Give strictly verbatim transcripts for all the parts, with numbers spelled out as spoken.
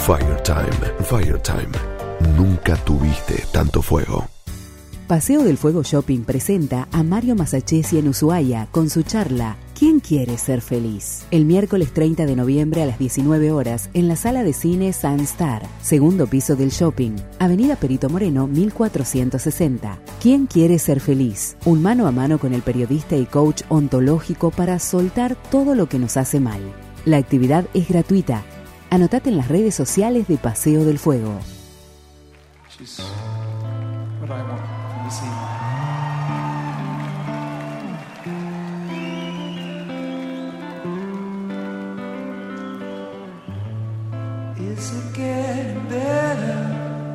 Firetime. Firetime. Nunca tuviste tanto fuego. Paseo del Fuego Shopping presenta a Mario Masachesi en Ushuaia con su charla ¿Quién quiere ser feliz? El miércoles treinta de noviembre a las diecinueve horas en la sala de cine Sunstar, segundo piso del shopping, Avenida Perito Moreno mil cuatrocientos sesenta. ¿Quién quiere ser feliz? Un mano a mano con el periodista y coach ontológico para soltar todo lo que nos hace mal. La actividad es gratuita. Anotate en las redes sociales de Paseo del Fuego. She's what I want from this evening. Is it getting better?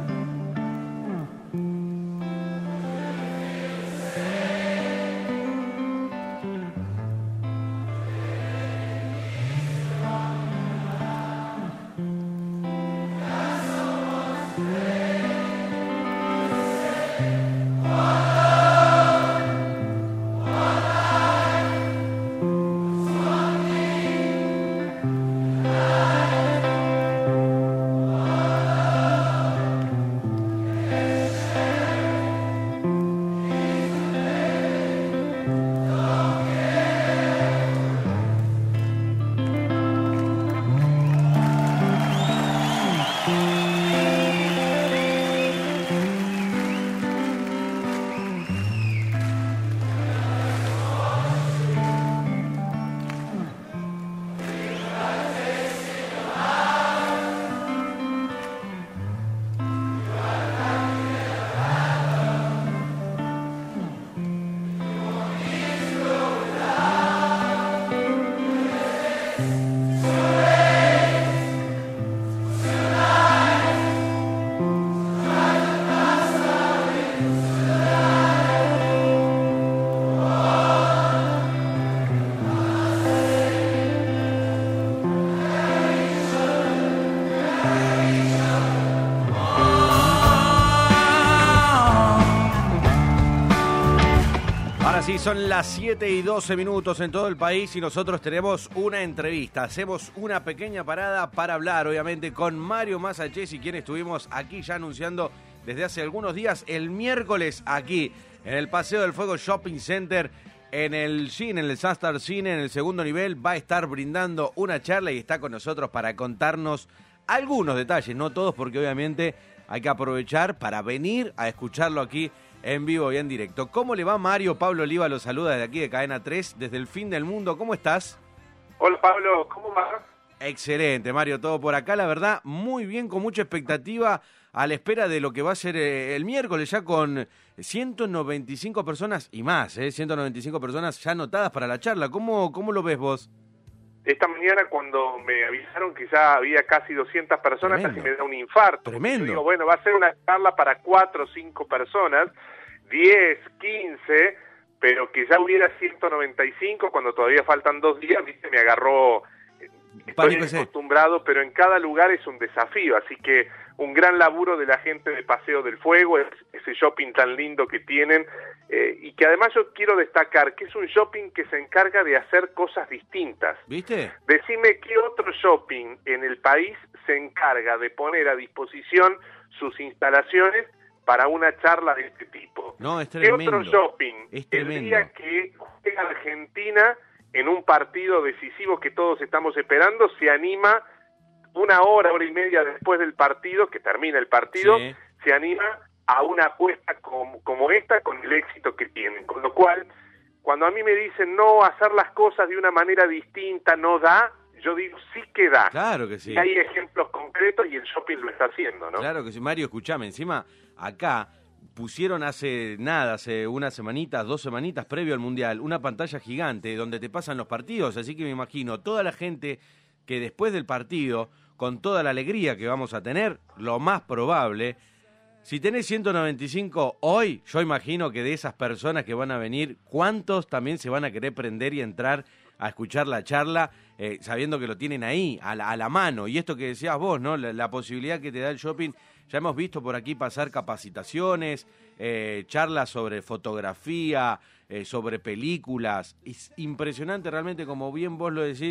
Sí, son las siete y doce minutos en todo el país y nosotros tenemos una entrevista. Hacemos una pequeña parada para hablar, obviamente, con Mario Masachesi, quien estuvimos aquí ya anunciando desde hace algunos días, el miércoles aquí, en el Paseo del Fuego Shopping Center, en el cine, en el Sunstar Cine, en el segundo nivel, va a estar brindando una charla y está con nosotros para contarnos algunos detalles, no todos, porque obviamente hay que aprovechar para venir a escucharlo aquí en vivo y en directo. ¿Cómo le va, Mario? Pablo Oliva lo saluda desde aquí de Cadena tres, desde el fin del mundo. ¿Cómo estás? Hola, Pablo. ¿Cómo va? Excelente, Mario. Todo por acá, la verdad, muy bien, con mucha expectativa a la espera de lo que va a ser eh, el miércoles, ya con ciento noventa y cinco personas y más, ¿eh? ciento noventa y cinco personas ya anotadas para la charla. ¿Cómo, cómo lo ves vos? Esta mañana cuando me avisaron que ya había casi doscientas personas, Tremendo. casi me da un infarto. Tremendo. Yo digo, bueno, va a ser una charla para cuatro o cinco personas, diez, quince, pero que ya hubiera ciento noventa y cinco cuando todavía faltan dos días, viste, me agarró, estoy acostumbrado, pero en cada lugar es un desafío, así que un gran laburo de la gente de Paseo del Fuego, ese shopping tan lindo que tienen, eh, y que además yo quiero destacar que es un shopping que se encarga de hacer cosas distintas. ¿Viste? Decime qué otro shopping en el país se encarga de poner a disposición sus instalaciones para una charla de este tipo. No, es ¿Qué tremendo. otro shopping Es el tremendo. día que juega Argentina en un partido decisivo que todos estamos esperando, se anima una hora, hora y media después del partido, que termina el partido, Sí. se anima a una apuesta como, como esta con el éxito que tienen? Con lo cual, cuando a mí me dicen no, hacer las cosas de una manera distinta no da, yo digo sí que da. Claro que sí. Y hay ejemplos concretos y el shopping lo está haciendo, ¿no? Claro que sí. Mario, escuchame, encima acá pusieron hace nada, hace unas semanitas, dos semanitas previo al Mundial, una pantalla gigante donde te pasan los partidos, así que me imagino toda la gente que después del partido, con toda la alegría que vamos a tener, lo más probable, si tenés ciento noventa y cinco hoy, yo imagino que de esas personas que van a venir, ¿cuántos también se van a querer prender y entrar a escuchar la charla, eh, sabiendo que lo tienen ahí, a la, a la mano? Y esto que decías vos, ¿no? La, la posibilidad que te da el shopping, ya hemos visto por aquí pasar capacitaciones, eh, charlas sobre fotografía, eh, sobre películas. Es impresionante realmente, como bien vos lo decís,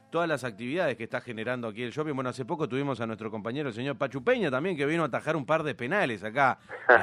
todas las actividades que está generando aquí el shopping. Bueno, hace poco tuvimos a nuestro compañero, el señor Pachu Peña, también, que vino a atajar un par de penales acá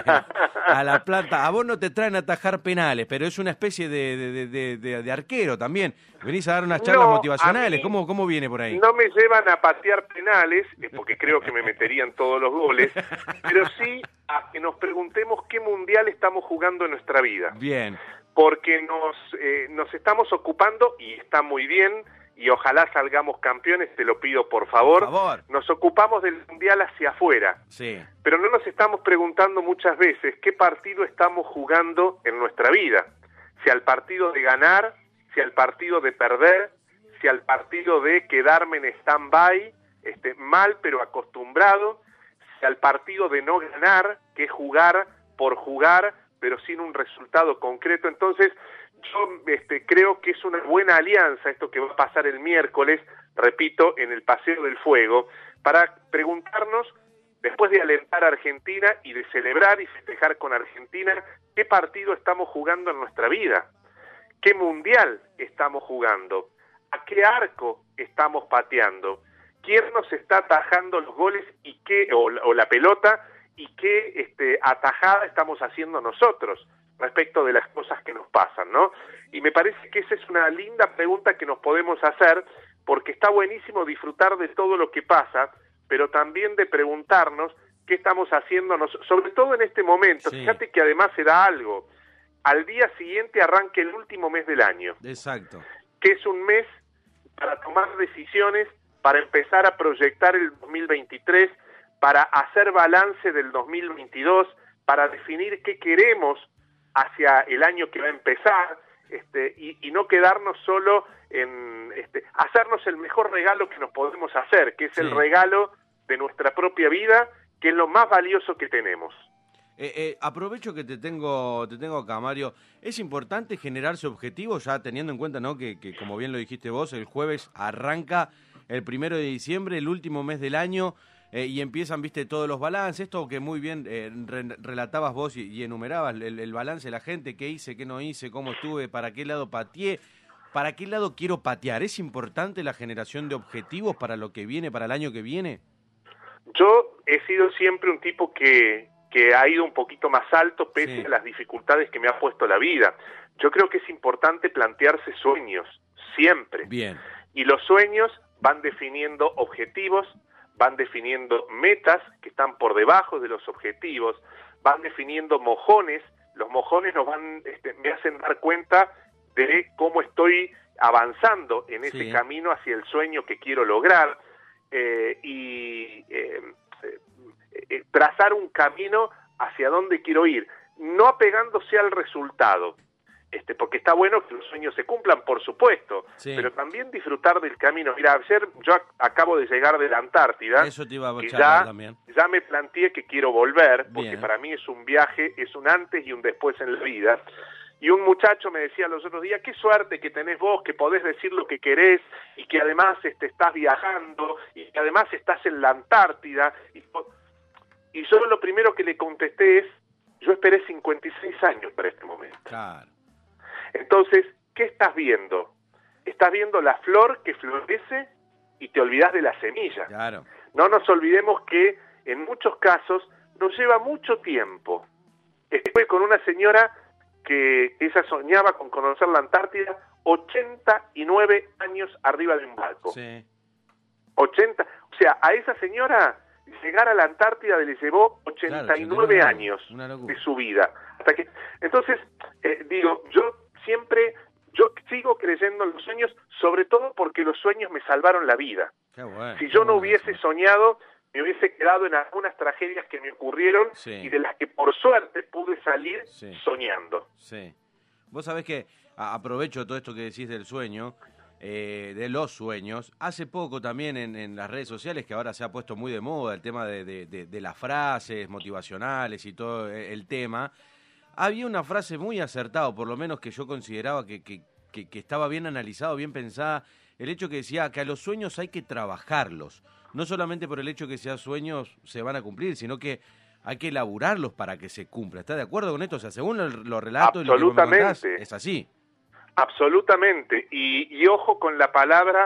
a La Plata. A vos no te traen a atajar penales, pero es una especie de, de, de, de, de arquero también. Venís a dar unas charlas no, motivacionales. ¿Cómo, ¿Cómo viene por ahí? No me llevan a patear penales, porque creo que me meterían todos los goles, pero sí a que nos preguntemos qué mundial estamos jugando en nuestra vida. Bien. Porque nos, eh, nos estamos ocupando, y está muy bien, y ojalá salgamos campeones, te lo pido por favor. Por favor. Nos ocupamos del mundial hacia afuera. Sí. Pero no nos estamos preguntando muchas veces qué partido estamos jugando en nuestra vida. Si al partido de ganar, si al partido de perder, si al partido de quedarme en stand-by, este, mal pero acostumbrado, si al partido de no ganar, que es jugar por jugar, pero sin un resultado concreto. Entonces, yo este, creo que es una buena alianza esto que va a pasar el miércoles, repito, en el Paseo del Fuego, para preguntarnos, después de alentar a Argentina y de celebrar y festejar con Argentina, ¿qué partido estamos jugando en nuestra vida? ¿Qué mundial estamos jugando? ¿A qué arco estamos pateando? ¿Quién nos está atajando los goles y qué, o, o la pelota, y qué este, atajada estamos haciendo nosotros respecto de las cosas que nos pasan, ¿no? Y me parece que esa es una linda pregunta que nos podemos hacer, porque está buenísimo disfrutar de todo lo que pasa, pero también de preguntarnos qué estamos haciendo, sobre todo en este momento. Sí. Fíjate que además se da algo. Al día siguiente arranca el último mes del año. Exacto. Que es un mes para tomar decisiones, para empezar a proyectar el dos mil veintitrés, para hacer balance del dos mil veintidós, para definir qué queremos hacia el año que va a empezar, este, y, y no quedarnos solo en este, hacernos el mejor regalo que nos podemos hacer, que es sí. el regalo de nuestra propia vida, que es lo más valioso que tenemos. Eh, eh, aprovecho que te tengo te tengo acá, Mario. Es importante generarse objetivos, ya teniendo en cuenta, ¿no?, que, que como bien lo dijiste vos, el jueves arranca el primero de diciembre, el último mes del año, eh, y empiezan, viste, todos los balances, esto que muy bien eh, re relatabas vos y, y enumerabas, el, el balance de la gente, qué hice, qué no hice, cómo estuve, para qué lado pateé, para qué lado quiero patear. ¿Es importante la generación de objetivos para lo que viene, para el año que viene? Yo he sido siempre un tipo que... que ha ido un poquito más alto pese sí. a las dificultades que me ha puesto la vida. Yo creo que es importante plantearse sueños, siempre. Bien. Y los sueños van definiendo objetivos, van definiendo metas que están por debajo de los objetivos, van definiendo mojones. Los mojones nos van, este, me hacen dar cuenta de cómo estoy avanzando en ese sí. camino hacia el sueño que quiero lograr. Eh, y... Eh, Eh, trazar un camino hacia dónde quiero ir, no apegándose al resultado, este, porque está bueno que los sueños se cumplan, por supuesto, sí. pero también disfrutar del camino. Mira, ayer yo ac acabo de llegar de la Antártida, eso te iba a que ya, también. ya me planteé que quiero volver, porque Bien. para mí es un viaje, es un antes y un después en la vida. Y un muchacho me decía los otros días, qué suerte que tenés vos, que podés decir lo que querés, y que además este, estás viajando, y que además estás en la Antártida. Y, y yo lo primero que le contesté es, yo esperé cincuenta y seis años para este momento. Claro. Entonces, ¿qué estás viendo? Estás viendo la flor que florece y te olvidás de la semilla. Claro. No nos olvidemos que en muchos casos nos lleva mucho tiempo. Estuve con una señora que ella soñaba con conocer la Antártida, ochenta y nueve años arriba de un barco. Sí. ochenta, o sea, a esa señora llegar a la Antártida le llevó ochenta y nueve claro, años de su vida. Hasta que, entonces, eh, digo, yo siempre, yo sigo creyendo en los sueños, sobre todo porque los sueños me salvaron la vida. Qué bueno, si yo qué no bueno hubiese eso. soñado, me hubiese quedado en algunas tragedias que me ocurrieron sí. y de las que por suerte pude salir sí. soñando. Sí. Vos sabés que, a, aprovecho todo esto que decís del sueño, eh, de los sueños, hace poco también en, en las redes sociales, que ahora se ha puesto muy de moda el tema de, de, de, de las frases motivacionales y todo el tema, había una frase muy acertada, por lo menos que yo consideraba que, que, que, que estaba bien analizado, bien pensada, el hecho que decía que a los sueños hay que trabajarlos, no solamente por el hecho que sean sueños se van a cumplir, sino que hay que elaborarlos para que se cumpla. ¿Estás de acuerdo con esto? O sea, según los relatos y lo que vos me contás, es así. Absolutamente. Y, y ojo con la palabra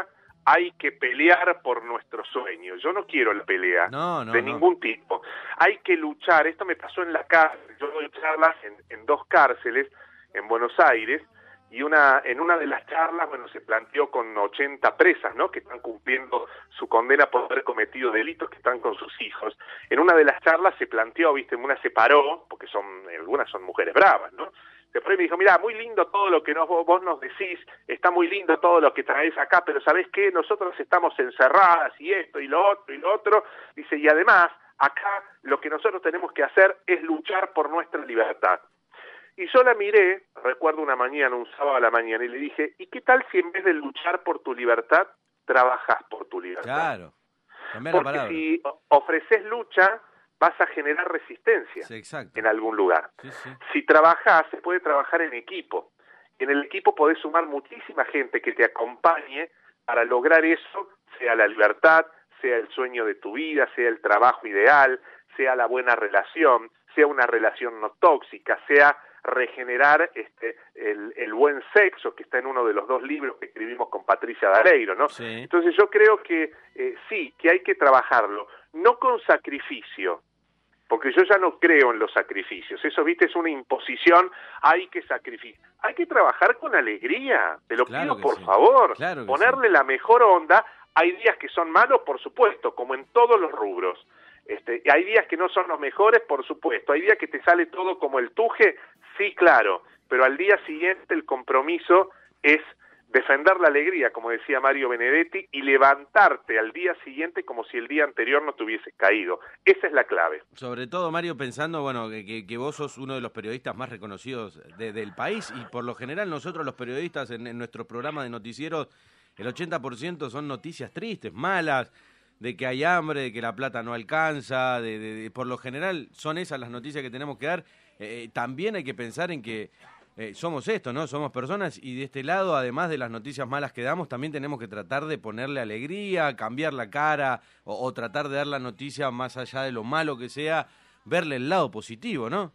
hay que pelear por nuestros sueños. Yo no quiero la pelea no, no, de no. ningún tipo. Hay que luchar. Esto me pasó en la cárcel. Yo doy charlas en, en dos cárceles en Buenos Aires, y una en una de las charlas, bueno, se planteó con ochenta presas, ¿no?, que están cumpliendo su condena por haber cometido delitos, que están con sus hijos. En una de las charlas se planteó, viste, una se paró, porque son algunas son mujeres bravas, ¿no? Se paró y me dijo, mira, muy lindo todo lo que nos, vos nos decís, está muy lindo todo lo que traés acá, pero ¿sabés qué? Nosotros estamos encerradas y esto y lo otro y lo otro. Dice, y además, acá lo que nosotros tenemos que hacer es luchar por nuestra libertad. Y yo la miré, recuerdo una mañana, un sábado a la mañana, y le dije, ¿y qué tal si en vez de luchar por tu libertad, trabajás por tu libertad? Claro, cambiar la Porque palabra. si ofreces lucha, vas a generar resistencia Sí, exacto. en algún lugar. Sí, sí. Si trabajás, se puede trabajar en equipo. En el equipo podés sumar muchísima gente que te acompañe para lograr eso, sea la libertad, sea el sueño de tu vida, sea el trabajo ideal, sea la buena relación, sea una relación no tóxica, sea regenerar este el, el buen sexo, que está en uno de los dos libros que escribimos con Patricia D'Aleiro, ¿no? Sí. Entonces yo creo que eh, sí, que hay que trabajarlo, no con sacrificio, porque yo ya no creo en los sacrificios, eso, viste, es una imposición, hay que sacrificar, hay que trabajar con alegría, te lo Claro pido que por sí. favor, Claro que ponerle sí. la mejor onda. Hay días que son malos, por supuesto, como en todos los rubros. Este, y hay días que no son los mejores, por supuesto. Hay días que te sale todo como el tuje, sí, claro. Pero al día siguiente el compromiso es defender la alegría, como decía Mario Benedetti, y levantarte al día siguiente como si el día anterior no te hubieses caído. Esa es la clave. Sobre todo, Mario, pensando, bueno, que, que, que vos sos uno de los periodistas más reconocidos de, del país, y por lo general nosotros los periodistas en, en nuestro programa de noticieros, el ochenta por ciento son noticias tristes, malas, de que hay hambre, de que la plata no alcanza, de, de, de por lo general son esas las noticias que tenemos que dar. Eh, también hay que pensar en que eh, somos esto, ¿no? Somos personas, y de este lado, además de las noticias malas que damos, también tenemos que tratar de ponerle alegría, cambiar la cara, o, o tratar de dar la noticia más allá de lo malo que sea, verle el lado positivo, ¿no?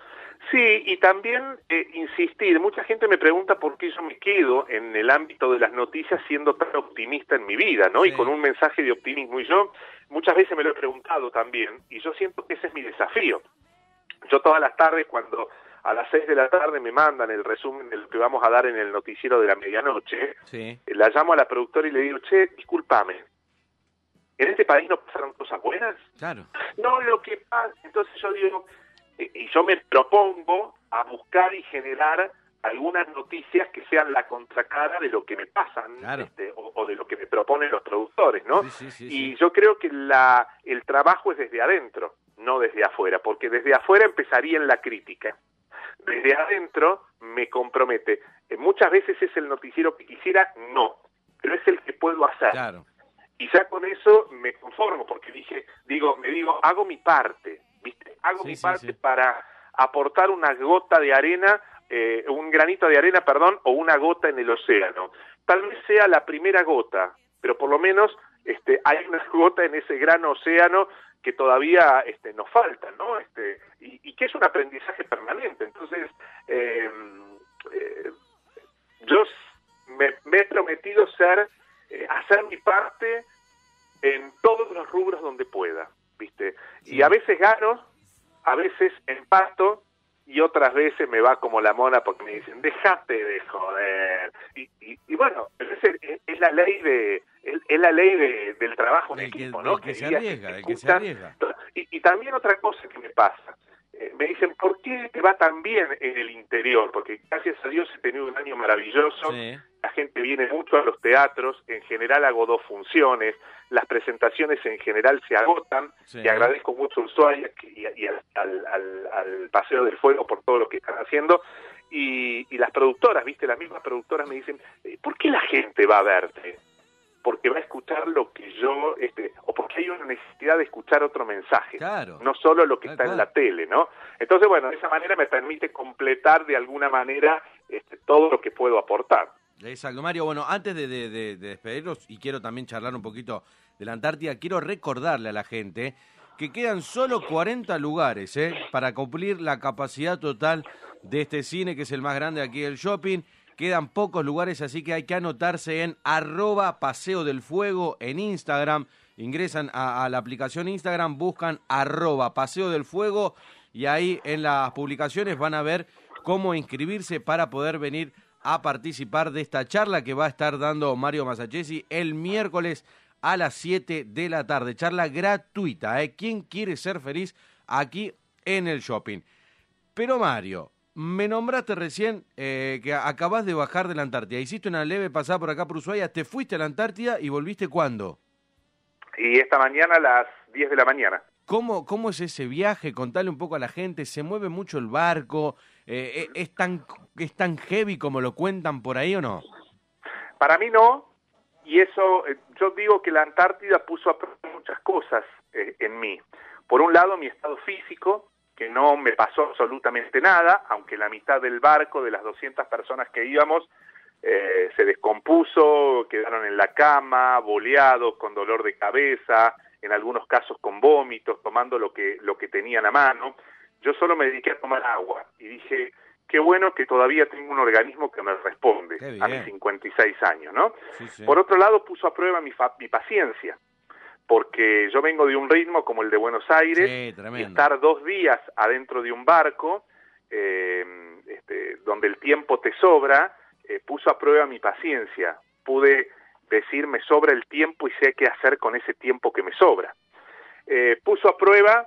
Sí, y también eh, insistir, mucha gente me pregunta por qué yo me quedo en el ámbito de las noticias siendo tan optimista en mi vida, ¿no? Sí. Y con un mensaje de optimismo, y yo muchas veces me lo he preguntado también, y yo siento que ese es mi desafío. Yo todas las tardes, cuando a las seis de la tarde me mandan el resumen de lo que vamos a dar en el noticiero de la medianoche, Sí. eh, la llamo a la productora y le digo, che, discúlpame, ¿en este país no pasaron cosas buenas? Claro. No, lo que pasa, entonces yo digo, eh, y yo me propongo a buscar y generar algunas noticias que sean la contracara de lo que me pasan, Claro. este, o, o de lo que me proponen los productores, ¿no? Sí, sí, sí, y sí. yo creo que la el trabajo es desde adentro, no desde afuera, porque desde afuera empezaría en la crítica. Desde adentro me compromete. Eh, muchas veces es el noticiero que quisiera, no, pero es el que puedo hacer. Claro. Y ya con eso me conformo, porque dije, digo, me digo, hago mi parte, ¿viste? Hago Sí, mi sí, parte sí. para aportar una gota de arena, eh, un granito de arena, perdón, o una gota en el océano. Tal vez sea la primera gota, pero por lo menos este, hay una gota en ese gran océano que todavía este, nos falta, ¿no? Este, y, y que es un aprendizaje permanente. Entonces, eh, eh, yo me, me he prometido ser, eh, hacer mi parte en todos los rubros donde pueda, ¿viste? Sí. Y a veces gano, a veces empato, y otras veces me va como la mona porque me dicen, déjate de joder. Y, y, y bueno, es, es, es la ley de es, es la ley de, del trabajo en Del que- equipo, del ¿no? que se digas arriesga, te del que se escuchan. arriesga. Y, y también otra cosa que me pasa, eh, me dicen, ¿por qué te va tan bien en el interior? Porque gracias a Dios he tenido un año maravilloso. Sí. La gente viene mucho a los teatros, en general hago dos funciones, las presentaciones en general se agotan, Sí. y agradezco mucho a Ushuaia y, y al, al, al, al Paseo del Fuego por todo lo que están haciendo, y, y las productoras, viste, las mismas productoras me dicen, ¿por qué la gente va a verte? Porque va a escuchar lo que yo, este, o porque hay una necesidad de escuchar otro mensaje, Claro. no solo lo que Tal está en cual. la tele, ¿no? Entonces, bueno, de esa manera me permite completar de alguna manera este, todo lo que puedo aportar. Exacto, Mario. Bueno, antes de, de, de, de despedirnos, y quiero también charlar un poquito de la Antártida, quiero recordarle a la gente que quedan solo cuarenta lugares ¿eh? para cumplir la capacidad total de este cine, que es el más grande aquí del shopping. quedan pocos lugares, así que hay que anotarse en arroba Paseo del Fuego en Instagram. Ingresan a, a la aplicación Instagram, buscan arroba Paseo del Fuego y ahí en las publicaciones van a ver cómo inscribirse para poder venir a participar de esta charla que va a estar dando Mario Masachesi el miércoles a las siete de la tarde. Charla gratuita, ¿eh? ¿Quién quiere ser feliz aquí en el shopping? Pero Mario, me nombraste recién eh, que acabás de bajar de la Antártida. Hiciste una leve pasada por acá por Ushuaia, te fuiste a la Antártida y volviste ¿cuándo? Y esta mañana a las diez de la mañana. ¿Cómo, cómo es ese viaje? Contale un poco a la gente. ¿Se mueve mucho el barco? Eh, ¿es, tan, ¿Es tan heavy como lo cuentan por ahí o no? Para mí no, y eso, eh, yo digo que la Antártida puso a prueba muchas cosas eh, en mí. Por un lado, mi estado físico, que no me pasó absolutamente nada, aunque la mitad del barco, de las doscientas personas que íbamos, eh, se descompuso, quedaron en la cama, boleados, con dolor de cabeza, en algunos casos con vómitos, tomando lo que, lo que tenían a mano. Yo solo me dediqué a tomar agua y dije, qué bueno que todavía tengo un organismo que me responde a mis cincuenta y seis años, ¿no? Sí, sí. Por otro lado, puso a prueba mi, fa- mi paciencia, porque yo vengo de un ritmo como el de Buenos Aires, sí, y estar dos días adentro de un barco, eh, este, donde el tiempo te sobra, eh, puso a prueba mi paciencia. Pude decir, me sobra el tiempo y sé qué hacer con ese tiempo que me sobra. Eh, puso a prueba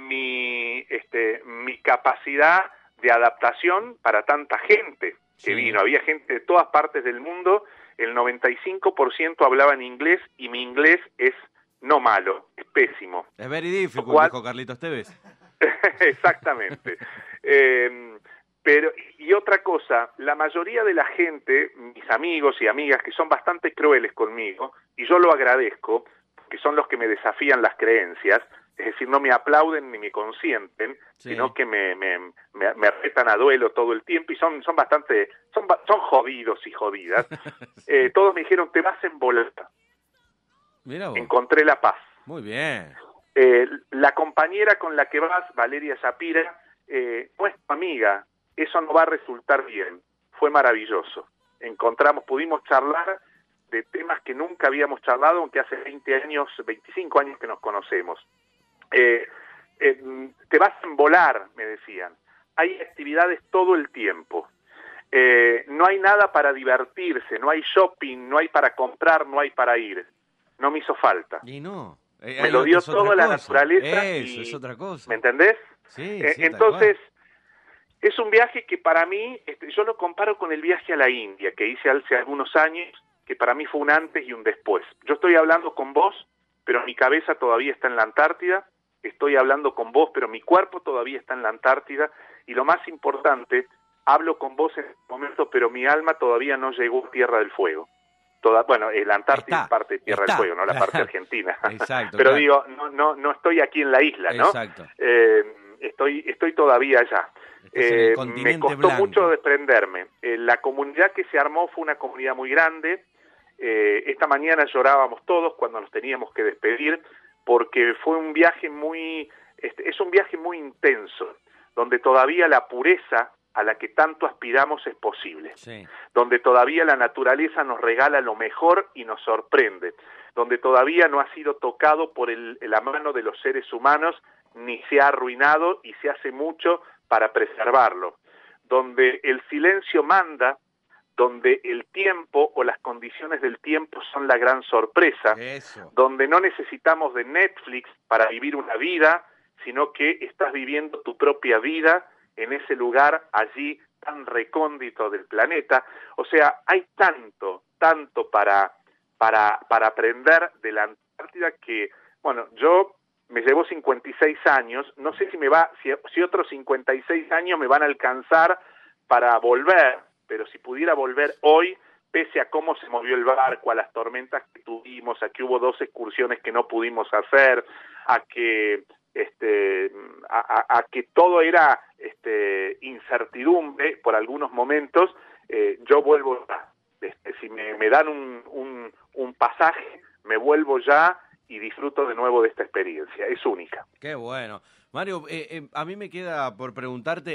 mi, este, mi capacidad de adaptación para tanta gente que sí. vino. Había gente de todas partes del mundo, el noventa y cinco por ciento hablaba en inglés y mi inglés es no malo, es pésimo. Es very difficult, cual... dijo Carlitos Tevez. Exactamente. eh, pero, y otra cosa, la mayoría de la gente, mis amigos y amigas, que son bastante crueles conmigo, y yo lo agradezco, que son los que me desafían las creencias, es decir, no me aplauden ni me consienten, sí. sino que me, me, me, me retan a duelo todo el tiempo, y son, son bastante, son, son jodidos y jodidas. eh, todos me dijeron, te vas en boleta. Mira vos. Encontré la paz. Muy bien. Eh, la compañera con la que vas, Valeria Shapira, eh, no es tu amiga, eso no va a resultar bien. Fue maravilloso. Encontramos, pudimos charlar de temas que nunca habíamos charlado, aunque hace veinte años, veinticinco años que nos conocemos. Eh, eh, te vas a embolar, me decían. Hay actividades todo el tiempo. Eh, no hay nada para divertirse, no hay shopping, no hay para comprar, no hay para ir. No me hizo falta. Y no. Eh, me lo dio toda la naturaleza. Eso y, es otra cosa. ¿Me entendés? Sí, eh, sí, entonces, es un viaje que para mí, este, yo lo comparo con el viaje a la India que hice hace algunos años, que para mí fue un antes y un después. Yo estoy hablando con vos, pero mi cabeza todavía está en la Antártida. Estoy hablando con vos, pero mi cuerpo todavía está en la Antártida. Y lo más importante, hablo con vos en este momento, pero mi alma todavía no llegó a Tierra del Fuego. Toda, bueno, la Antártida está, es parte de Tierra está. del Fuego, no la parte argentina. Exacto, pero claro. digo, no, no, no estoy aquí en la isla, ¿no? Exacto. Eh, estoy, estoy todavía allá. Eh, me costó blanco. mucho desprenderme. Eh, la comunidad que se armó fue una comunidad muy grande. Eh, esta mañana llorábamos todos cuando nos teníamos que despedir, porque fue un viaje muy, este, es un viaje muy intenso, donde todavía la pureza a la que tanto aspiramos es posible, sí. donde todavía la naturaleza nos regala lo mejor y nos sorprende, donde todavía no ha sido tocado por el, la mano de los seres humanos, ni se ha arruinado y se hace mucho para preservarlo, donde el silencio manda, donde el tiempo o las condiciones del tiempo son la gran sorpresa, Eso. donde no necesitamos de Netflix para vivir una vida, sino que estás viviendo tu propia vida en ese lugar allí tan recóndito del planeta. O sea, hay tanto, tanto para, para, para aprender de la Antártida que, bueno, yo me llevo cincuenta y seis años, no sé si me va, si, si otros cincuenta y seis años me van a alcanzar para volver, pero si pudiera volver hoy, pese a cómo se movió el barco, a las tormentas que tuvimos, a que hubo dos excursiones que no pudimos hacer, a que este a, a, a que todo era este incertidumbre por algunos momentos, eh, yo vuelvo ya. Este, si me, me dan un, un, un pasaje, me vuelvo ya y disfruto de nuevo de esta experiencia, es única. Qué bueno. Mario, eh, eh, a mí me queda por preguntarte,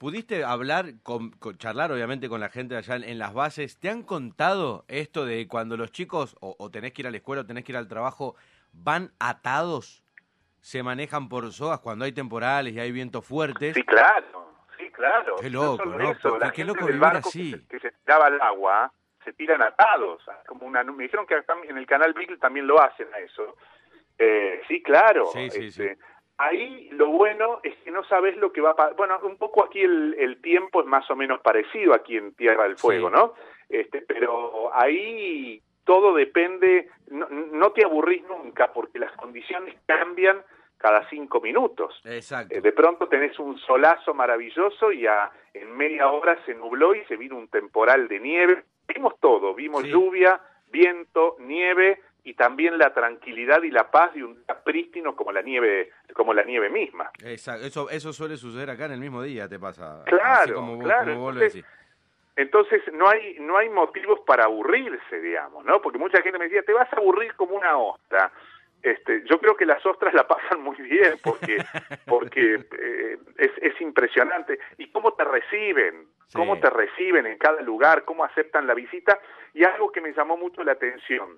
¿Pudiste hablar, con, con, charlar obviamente con la gente allá en, en las bases? ¿Te han contado esto de cuando los chicos, o, o tenés que ir a la escuela o tenés que ir al trabajo, van atados, se manejan por sogas cuando hay temporales y hay vientos fuertes? Sí, claro, sí, claro. Qué loco, no ¿no? Eso, Qué, la qué gente loco del vivir barco así. Que se, que se tiraba al agua, se tiran atados. Como una, me dijeron que en el canal Beagle también lo hacen a eso. Eh, sí, claro. Sí, sí, este, sí. Ahí lo bueno es que no sabes lo que va a pasar. Bueno, un poco aquí el, el tiempo es más o menos parecido aquí en Tierra del Fuego, sí. ¿no? Este, pero ahí todo depende, no, no te aburrís nunca porque las condiciones cambian cada cinco minutos. Exacto. Eh, de pronto tenés un solazo maravilloso y a, en media hora se nubló y se vino un temporal de nieve. Vimos todo, vimos Sí. lluvia, viento, nieve y también la tranquilidad y la paz de un día prístino como la nieve, como la nieve misma. Exacto. Eso, eso suele suceder acá en el mismo día, te pasa. Claro, así como vos, claro. como vos lo Entonces, decís. Entonces no hay no hay motivos para aburrirse, digamos, ¿no? Porque mucha gente me decía, te vas a aburrir como una ostra. Este, yo creo que las ostras la pasan muy bien porque porque eh, es, es impresionante. Y cómo te reciben, Sí. cómo te reciben en cada lugar, cómo aceptan la visita. Y algo que me llamó mucho la atención,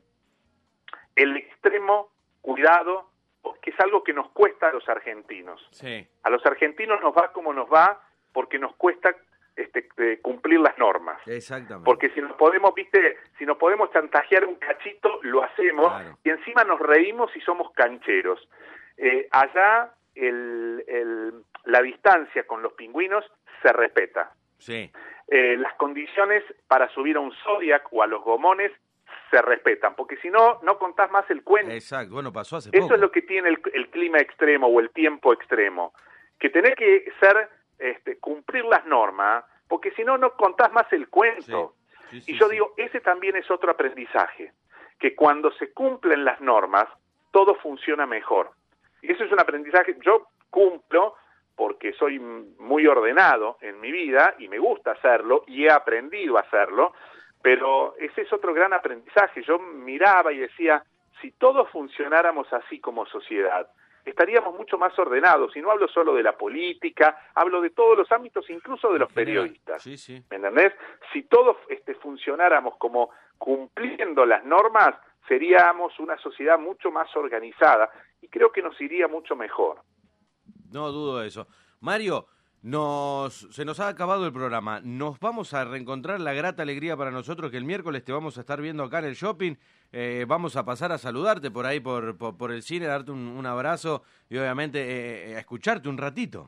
el extremo cuidado, que es algo que nos cuesta a los argentinos. Sí. A los argentinos nos va como nos va porque nos cuesta este, de cumplir las normas. Exactamente. Porque si nos podemos, viste, si nos podemos chantajear un cachito, lo hacemos, Claro. y encima nos reímos y somos cancheros. Eh, allá el, el, la distancia con los pingüinos se respeta. Sí. Eh, las condiciones para subir a un Zodiac o a los gomones se respetan, porque si no, no contás más el cuento. Exacto. Bueno, pasó hace Eso poco. es lo que tiene el, el clima extremo o el tiempo extremo, que tenés que ser, este, cumplir las normas, porque si no, no contás más el cuento. Sí. Sí, sí, y yo sí. digo, ese también es otro aprendizaje, que cuando se cumplen las normas, todo funciona mejor. Y eso es un aprendizaje, yo cumplo porque soy muy ordenado en mi vida y me gusta hacerlo y he aprendido a hacerlo, pero ese es otro gran aprendizaje. Yo miraba y decía, si todos funcionáramos así como sociedad, estaríamos mucho más ordenados. Y no hablo solo de la política, hablo de todos los ámbitos, incluso de los En general. periodistas. Sí, sí. ¿Me entendés? Si todos este, funcionáramos como cumpliendo las normas, seríamos una sociedad mucho más organizada y creo que nos iría mucho mejor. No dudo de eso. Mario, nos, se nos ha acabado el programa. Nos vamos a reencontrar, la grata alegría para nosotros que el miércoles te vamos a estar viendo acá en el shopping. Eh, vamos a pasar a saludarte por ahí, por, por, por el cine, darte un, un abrazo y obviamente eh, a escucharte un ratito.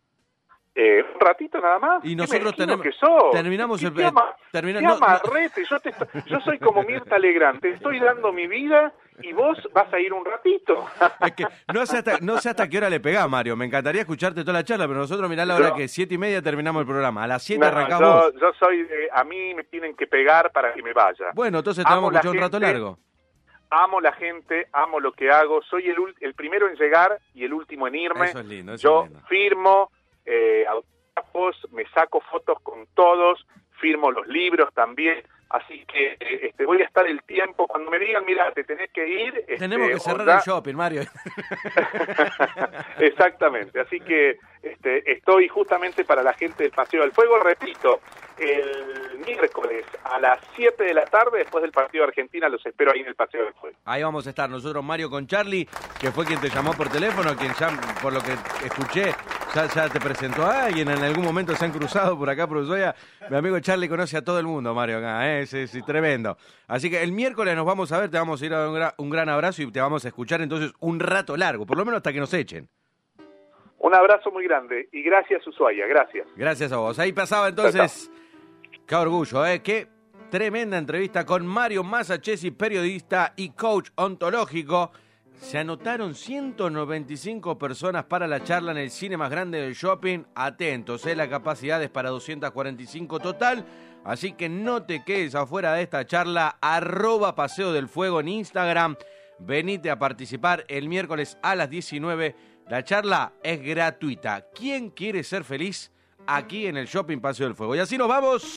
Eh, un ratito nada más. Y nosotros ¿Qué mezquino tenemos- que sos? terminamos ¿Qué, el- qué ama- termina- qué no, no. amarrete? Yo, te estoy- yo soy como Mirta Legrand, te estoy dando mi vida y vos vas a ir un ratito. Es que no sé hasta, no sé hasta qué hora le pegás, Mario. Me encantaría escucharte toda la charla, pero nosotros mirá la hora No. que siete y media terminamos el programa. A las siete No, arrancás yo, vos. yo soy de, a mí me tienen que pegar para que me vaya. Bueno, entonces te Amo vamos a la escuchar un rato gente. largo. Amo la gente, amo lo que hago, soy el, ul- el primero en llegar y el último en irme. Eso es lindo, eso Yo es lindo. firmo eh, autógrafos, me saco fotos con todos, firmo los libros también, así que eh, este, voy a estar el tiempo, cuando me digan, mira, te tenés que ir. Este, Tenemos que cerrar onda- el shopping, Mario. Exactamente, así que este, estoy justamente para la gente del Paseo del Fuego, repito, el miércoles a las siete de la tarde, después del partido de Argentina, los espero ahí en el Paseo del Fuego. Ahí vamos a estar nosotros, Mario, con Charlie, que fue quien te llamó por teléfono, quien ya, por lo que escuché, ya, ya te presentó a alguien, en algún momento se han cruzado por acá por Ushuaia. Mi amigo Charlie conoce a todo el mundo, Mario, acá, ¿eh? Sí, sí, tremendo. Así que el miércoles nos vamos a ver, te vamos a ir a dar un, gra- un gran abrazo y te vamos a escuchar entonces un rato largo, por lo menos hasta que nos echen. Un abrazo muy grande y gracias, Ushuaia, gracias. Gracias a vos. Ahí pasaba entonces, qué orgullo, ¿eh? Qué tremenda entrevista con Mario Masachesi, periodista y coach ontológico. Se anotaron ciento noventa y cinco personas para la charla en el cine más grande del shopping. Atentos, ¿eh? La capacidad es para doscientos cuarenta y cinco total. Así que no te quedes afuera de esta charla. Arroba Paseo del Fuego en Instagram. Venite a participar el miércoles a las diecinueve. La charla es gratuita. ¿Quién quiere ser feliz? Aquí en el Shopping Paseo del Fuego. Y así nos vamos.